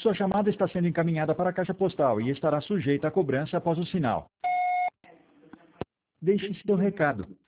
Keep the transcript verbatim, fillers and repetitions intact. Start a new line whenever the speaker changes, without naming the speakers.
Sua chamada está sendo encaminhada para a caixa postal e estará sujeita a cobrança após o sinal. Deixe seu recado.